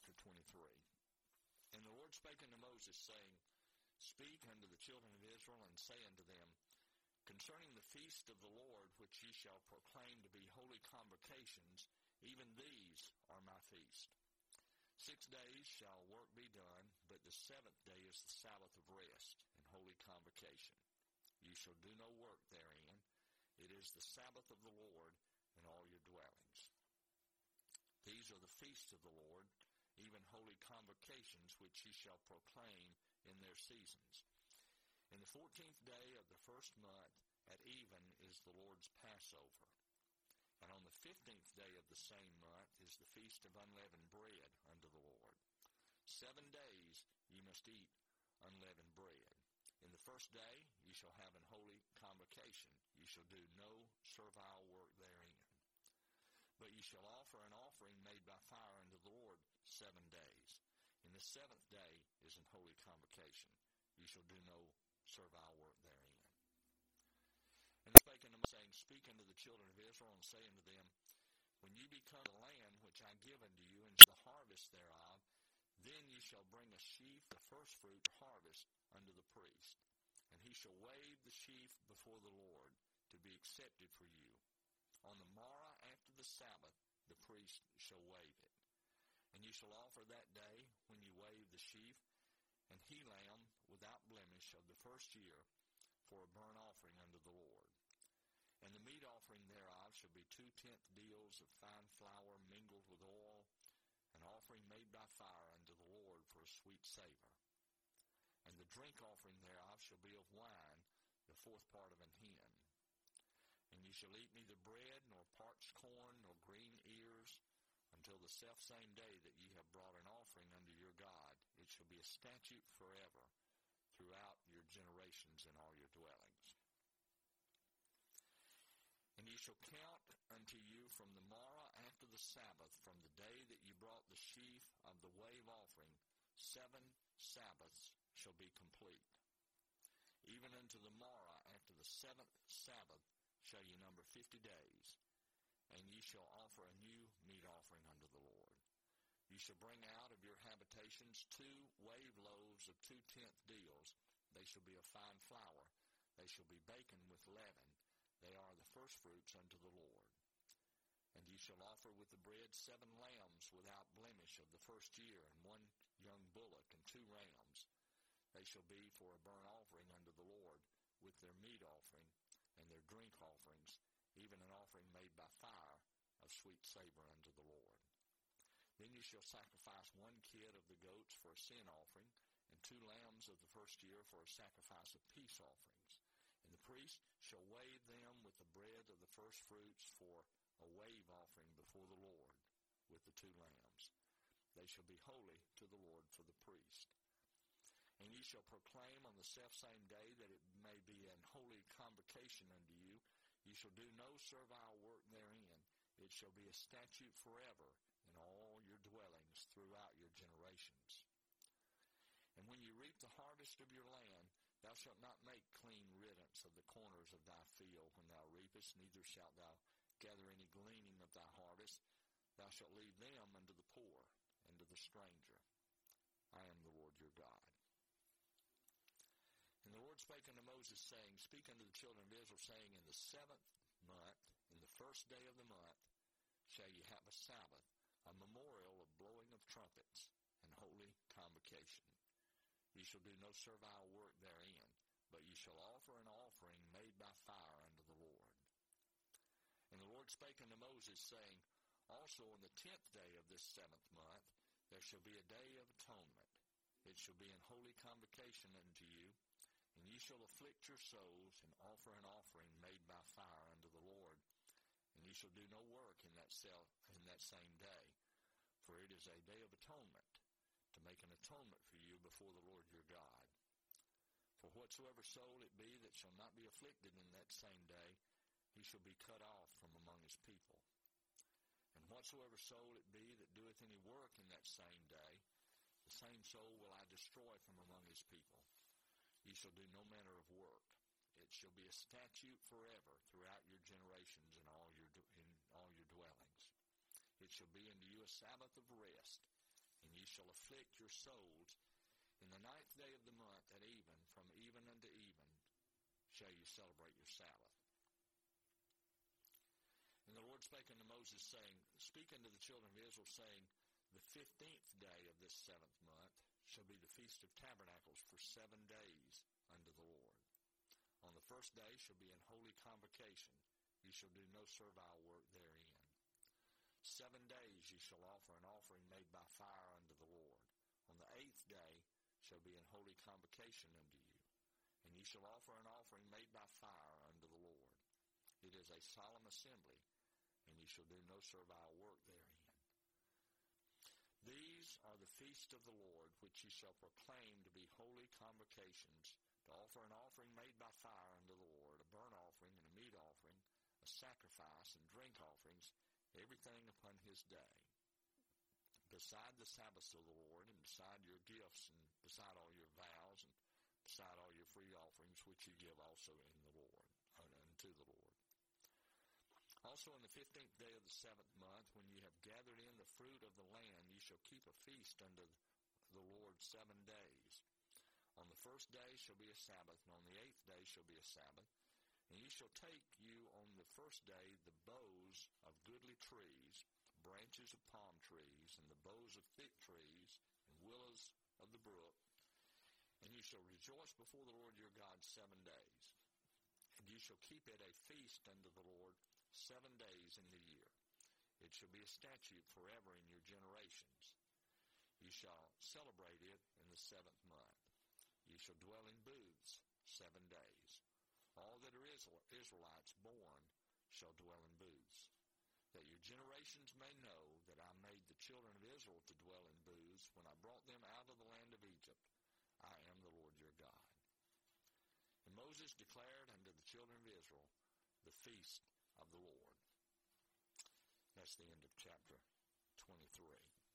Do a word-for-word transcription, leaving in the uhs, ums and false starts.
chapter twenty-three. And the Lord spake unto Moses, saying, Speak unto the children of Israel, and say unto them, Concerning the feast of the Lord, which ye shall proclaim to be holy convocations, even these are my feast. Six days shall work be done, but the seventh day is the Sabbath of rest and holy convocation. Ye shall do no work therein. It is the Sabbath of the Lord in all your dwellings. These are the feasts of the Lord, even holy convocations, which ye shall proclaim in their seasons. In the fourteenth day of the first month at even is the Lord's Passover. And on the fifteenth day of the same month is the feast of unleavened bread unto the Lord. Seven days ye must eat unleavened bread. In the first day ye shall have an holy convocation. Ye shall do no servile work therein. But ye shall offer an offering made by fire unto the Lord seven days. In the seventh day is an holy convocation. Ye shall do no servile work therein. And spake unto them, saying, Speak unto the children of Israel, and say unto them, When ye become the land which I give unto you, and the harvest thereof, then ye shall bring a sheaf, the firstfruit harvest, unto the priest. And he shall wave the sheaf before the Lord, to be accepted for you. On the morrow after the Sabbath, the priest shall wave it. And ye shall offer that day, when ye wave the sheaf, an he lamb without blemish of the first year, for a burnt offering unto the Lord. And the meat offering thereof shall be two-tenth deals of fine flour mingled with oil, an offering made by fire unto the Lord for a sweet savor. And the drink offering thereof shall be of wine, the fourth part of an hin. And ye shall eat neither bread, nor parched corn, nor green ears, until the selfsame day that ye have brought an offering unto your God. It shall be a statute forever throughout your generations in all your dwellings. And ye shall count unto you from the morrow after the Sabbath, from the day that ye brought the sheaf of the wave offering, seven Sabbaths shall be complete. Even unto the morrow after the seventh Sabbath shall ye number fifty days, and ye shall offer a new meat offering unto the Lord. Ye shall bring out of your habitations two wave loaves of two-tenth deals. They shall be of fine flour. They shall be baken with leaven. They are the firstfruits unto the Lord. And ye shall offer with the bread seven lambs without blemish of the first year, and one young bullock, and two rams. They shall be for a burnt offering unto the Lord, with their meat offering, and their drink offerings, even an offering made by fire of sweet savor unto the Lord. Then ye shall sacrifice one kid of the goats for a sin offering, and two lambs of the first year for a sacrifice of peace offerings. And the priest shall wave them with the bread of the firstfruits for a wave offering before the Lord, with the two lambs. They shall be holy to the Lord for the priest. And ye shall proclaim on the selfsame day that it may be an holy convocation unto you. Ye shall do no servile work therein. It shall be a statute forever in all your dwellings throughout your generations. And when you reap the harvest of your land, thou shalt not make clean riddance of the corners of thy field when thou reapest, neither shalt thou gather any gleaning of thy harvest. Thou shalt leave them unto the poor and to the stranger. I am the Lord your God. And the Lord spake unto Moses, saying, Speak unto the children of Israel, saying, In the seventh month, in the first day of the month, shall ye have a Sabbath, a memorial of blowing of trumpets, and holy convocation. Ye shall do no servile work therein, but ye shall offer an offering made by fire unto the Lord. And the Lord spake unto Moses, saying, Also on the tenth day of this seventh month there shall be a day of atonement. It shall be an holy convocation unto you, and ye shall afflict your souls, and offer an offering made by fire unto the Lord. And ye shall do no work in that self, in that same day, for it is a day of atonement, to make an atonement for you before the Lord your God. For whatsoever soul it be that shall not be afflicted in that same day, he shall be cut off from among his people. And whatsoever soul it be that doeth any work in that same day, the same soul will I destroy from among his people. Ye shall do no manner of work. It shall be a statute forever throughout your generations in all your in all your dwellings. It shall be unto you a Sabbath of rest. In ye shall afflict your souls. In the ninth day of the month at even, from even unto even, shall you celebrate your Sabbath. And the Lord spake unto Moses, saying, Speak unto the children of Israel, saying, The fifteenth day of this seventh month shall be the Feast of Tabernacles for seven days unto the Lord. On the first day shall be an holy convocation. Ye shall do no servile work therein. Seven days ye shall offer an offering made by fire unto the Lord. On the eighth day shall be an holy convocation unto you. And ye shall offer an offering made by fire unto the Lord. It is a solemn assembly, and ye shall do no servile work therein. These are the feasts of the Lord, which ye shall proclaim to be holy convocations, to offer an offering made by fire unto the Lord, a burnt offering and a meat offering, a sacrifice and drink offerings, everything upon his day. Beside the Sabbaths of the Lord, and beside your gifts, and beside all your vows, and beside all your free offerings, which ye give also in the Lord, unto the Lord. Also on the fifteenth day of the seventh month, when ye have gathered in the fruit of the land, ye shall keep a feast unto the Lord seven days. On the first day shall be a Sabbath, and on the eighth day shall be a Sabbath. And ye shall take you on the first day the boughs of goodly trees, branches of palm trees, and the boughs of thick trees, and willows of the brook. And ye shall rejoice before the Lord your God seven days. And ye shall keep it a feast unto the Lord seven days in the year. It shall be a statute forever in your generations. Ye shall celebrate it in the seventh month. Ye shall dwell in booths seven days. All that are Israelites born shall dwell in booths, that your generations may know that I made the children of Israel to dwell in booths when I brought them out of the land of Egypt. I am the Lord your God. And Moses declared unto the children of Israel the feast of the Lord. That's the end of chapter twenty-three.